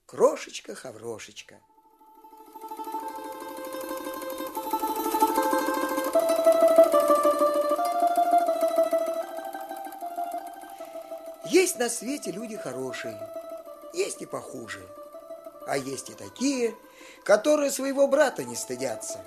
Крошечка-хаврошечка. Есть на свете люди хорошие, есть и похуже, а есть и такие, которые своего брата не стыдятся.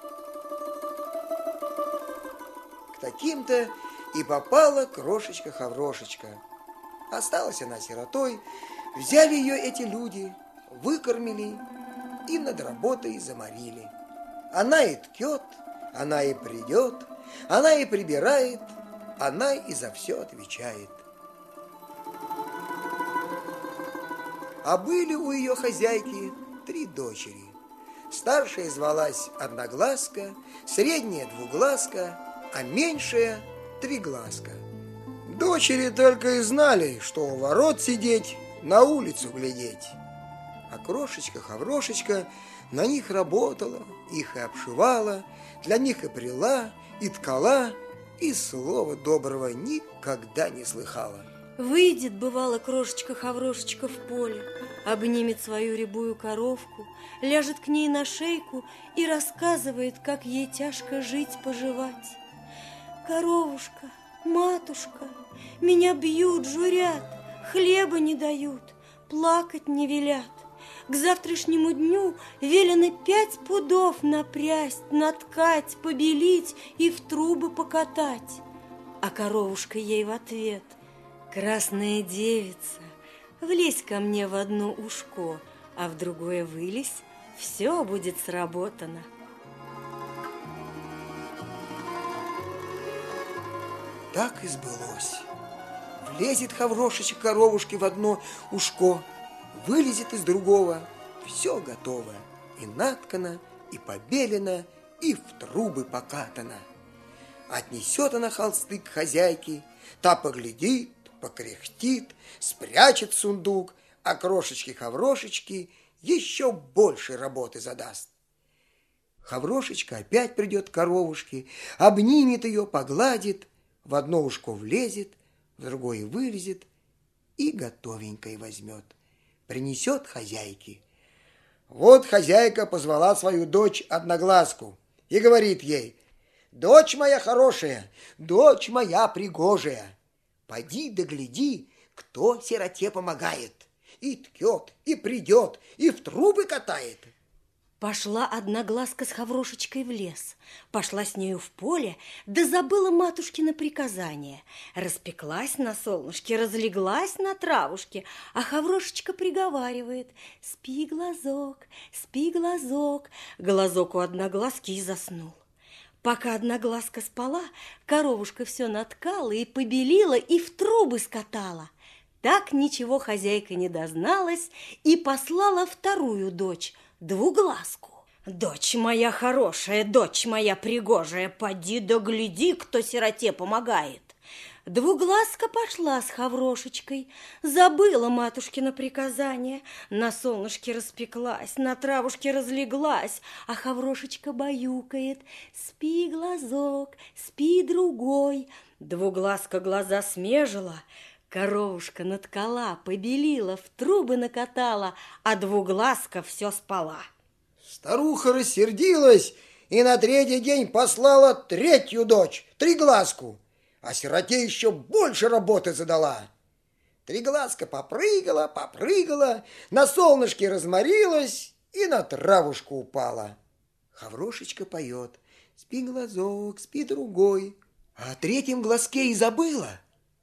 К таким-то и попала крошечка-хаврошечка. Осталась она сиротой, взяли ее эти люди, выкормили и над работой заморили. Она и ткет, она и придет, она и прибирает, она и за все отвечает. А были у ее хозяйки 3 дочери. Старшая звалась Одноглазка, средняя Двуглазка, а меньшая Триглазка. Дочери только и знали, что у ворот сидеть, на улицу глядеть. А крошечка-хаврошечка на них работала, их и обшивала, для них и пряла, и ткала, и слова доброго никогда не слыхала. Выйдет, бывало, крошечка-хаврошечка в поле, обнимет свою рябую коровку, ляжет к ней на шейку и рассказывает, как ей тяжко жить-поживать. Коровушка, матушка, меня бьют, журят, хлеба не дают, плакать не велят. К завтрашнему дню велено 5 пудов напрясть, наткать, побелить и в трубы покатать. А коровушка ей в ответ: красная девица, влезь ко мне в одно ушко, а в другое вылезь, все будет сработано. Так и сбылось. Влезет хаврошечка коровушки в одно ушко, вылезет из другого, все готово, и наткано, и побелено, и в трубы покатано. Отнесет она холсты к хозяйке, та поглядит, покряхтит, спрячет в сундук, а крошечке-хаврошечке еще больше работы задаст. Хаврошечка опять придет к коровушке, обнимет ее, погладит, в одно ушко влезет, в другое вылезет и готовенькое возьмет. Принесет хозяйке. Вот хозяйка позвала свою дочь Одноглазку и говорит ей: «Дочь моя хорошая, дочь моя пригожая, поди да гляди, кто сироте помогает, и ткет, и придет, и в трубы катает». Пошла Одноглазка с Хаврошечкой в лес, пошла с нею в поле, да забыла матушкино приказание. Распеклась на солнышке, разлеглась на травушке, а Хаврошечка приговаривает: спи, глазок, спи, глазок. Глазок у Одноглазки и заснул. Пока Одноглазка спала, коровушка все наткала и побелила, и в трубы скатала. Так ничего хозяйка не дозналась и послала вторую дочь, Двуглазку. Дочь моя хорошая, дочь моя пригожая, поди да гляди, кто сироте помогает. Двуглазка пошла с Хаврошечкой, забыла матушкино приказание, на солнышке распеклась, на травушке разлеглась, а Хаврошечка баюкает: спи, глазок, спи, другой. Двуглазка глаза смежила, коровушка наткала, побелила, в трубы накатала, а Двуглазка все спала. Старуха рассердилась и на 3-й день послала 3-ю дочь, Триглазку, а сироте еще больше работы задала. Триглазка попрыгала, попрыгала, на солнышке разморилась и на травушку упала. Хаврошечка поет: спи, глазок, спи, другой, а о 3-м глазке и забыла.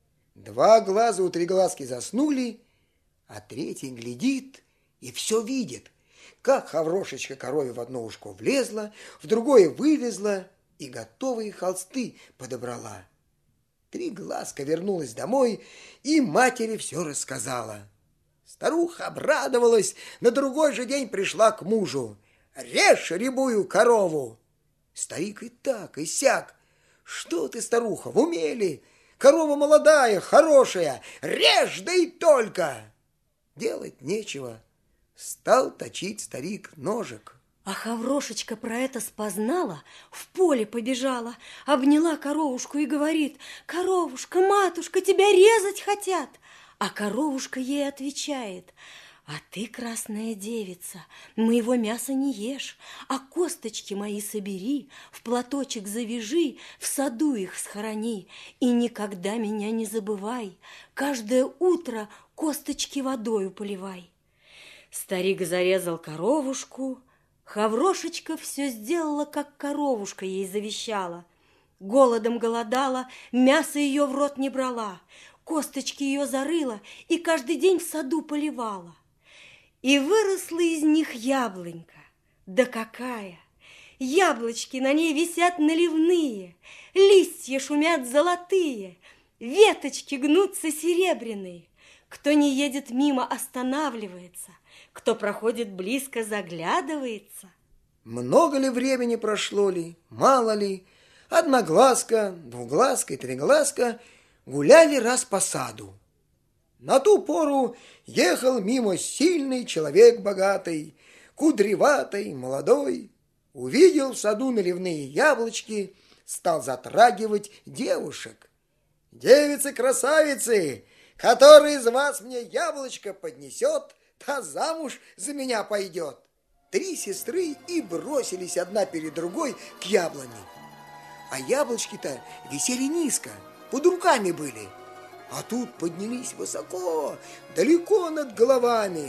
2 глаза у Триглазки заснули, а 3-й глядит и все видит, как Хаврошечка корове в одно ушко влезла, в другое вылезла и готовые холсты подобрала. Триглазка вернулась домой и матери все рассказала. Старуха обрадовалась, на другой же день пришла к мужу: режь рябую корову. Старик и так, и сяк: что ты, старуха, в уме ли? Корова молодая, хорошая, режь, да и только. Делать нечего, стал точить старик ножик. А Хаврошечка про это спознала, в поле побежала, обняла коровушку и говорит: коровушка, матушка, тебя резать хотят. А коровушка ей отвечает: А ты, красная девица, моего мяса не ешь, а косточки мои собери, в платочек завяжи, в саду их схорони, и никогда меня не забывай, каждое утро косточки водою поливай. Старик зарезал коровушку, Хаврошечка все сделала, как коровушка ей завещала. Голодом голодала, мясо ее в рот не брала, косточки ее зарыла и каждый день в саду поливала. И выросла из них яблонька. Да какая! Яблочки на ней висят наливные, листья шумят золотые, веточки гнутся серебряные. Кто не едет мимо, останавливается, кто проходит близко, заглядывается. Много ли времени прошло ли, мало ли, одноглазка, двуглазка и триглазка гуляли раз по саду. На ту пору ехал мимо сильный человек богатый, кудреватый, молодой. Увидел в саду наливные яблочки, стал затрагивать девушек. «Девицы-красавицы, который из вас мне яблочко поднесет, та замуж за меня пойдет». 3 сестры и бросились одна перед другой к яблоне. А яблочки-то висели низко, под руками были. А тут поднялись высоко, далеко над головами.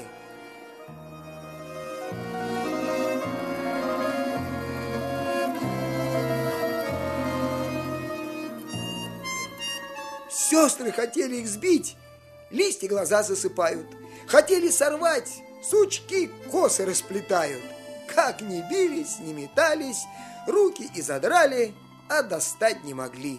Сестры хотели их сбить, листья глаза засыпают. Хотели сорвать, сучки косы расплетают. Как ни бились, ни метались, руки и задрали, а достать не могли.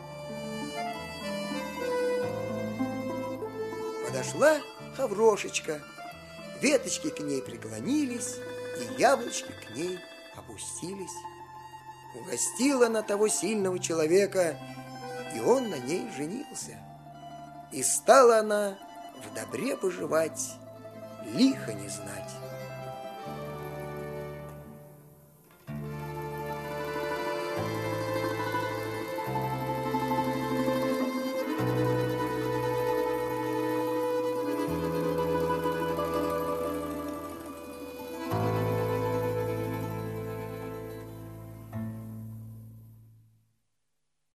Подошла Хаврошечка, веточки к ней преклонились, и яблочки к ней опустились. Угостила она того сильного человека, и он на ней женился. И стала она в добре поживать, лихо не знать.